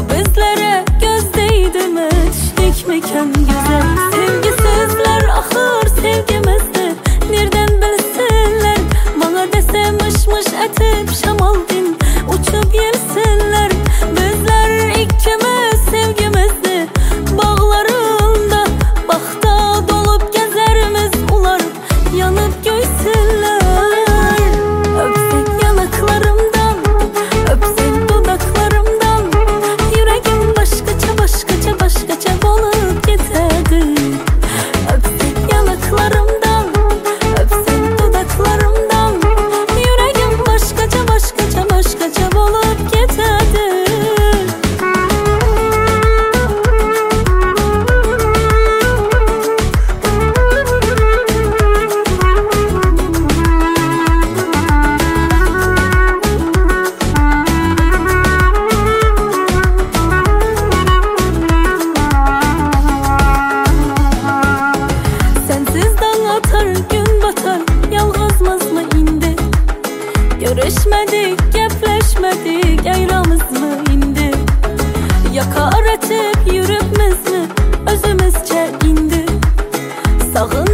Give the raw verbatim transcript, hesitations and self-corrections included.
bizlere göz değdirme, düştük mekan güzel. Sevgisizler ahır sevgimizdi, nereden bilsinler? Bana dese mış mış etip şamaldin uçup yersinler. Bizler ikimiz sevgimizdi, bağlarında bakta dolup gezerimiz, ular yanıp göysünler. Öpsek yanaklarımdan, öpsek dudaklarımdan, yüreğim başkaça başkaça başkaça bolup giderdi. Öpsek yanaklarımdan, öpsek dudaklarımdan, yüreğim başkaça başkaça başkaça bolup giderdi. Gün batar, yalğızmız mı indi? Görüşmedik, gepleşmedik, ayramız mı indi? Yakar etip yürüpmiz mi özümüzce indi? Sağın